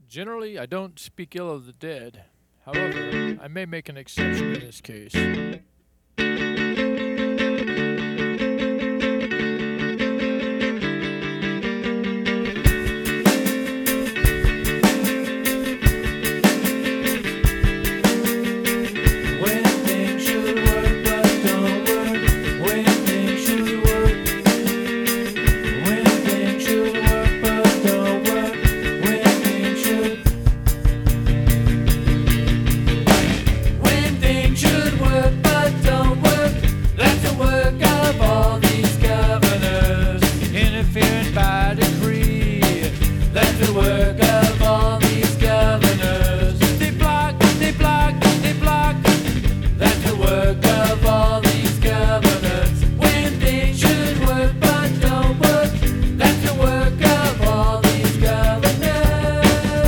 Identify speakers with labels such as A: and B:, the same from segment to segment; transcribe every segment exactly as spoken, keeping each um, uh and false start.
A: Generally, I don't speak ill of the dead. However, I may make an exception in this case. When things should work but don't work. When things should work. When things should work but don't work. When things should. When things should work but don't work. That's the work of all these governors interfering by decree. That's the work of all these governors. They block, they block, they block. That's the work of all these governors. When things should work but don't work. That's the work of all these governors.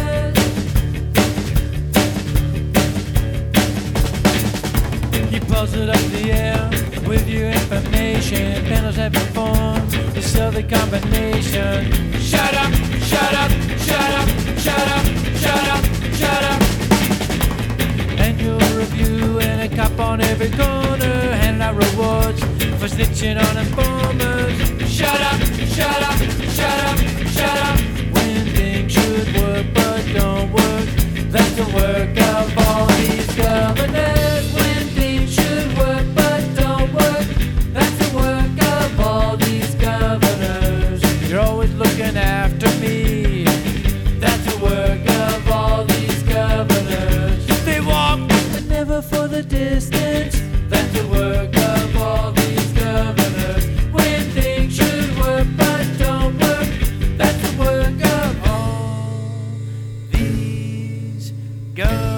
A: You pulse it up the air with your information. Panels have been formed to sell the combination. Shut up, shut up, shut up, shut up, shut up, shut up. Annual review and a cop on every corner, handing out rewards for snitching on informers. Shut up, shut up, shut up, shut up. When things should work but don't work. That's the work of all these governors. When things should work but don't work. That's the work of all these governors. You're always looking after me. That's the work of all these governors. They walk, but never for the distance. That's the work of all these governors. When things should work but don't work. That's the work of all these governors.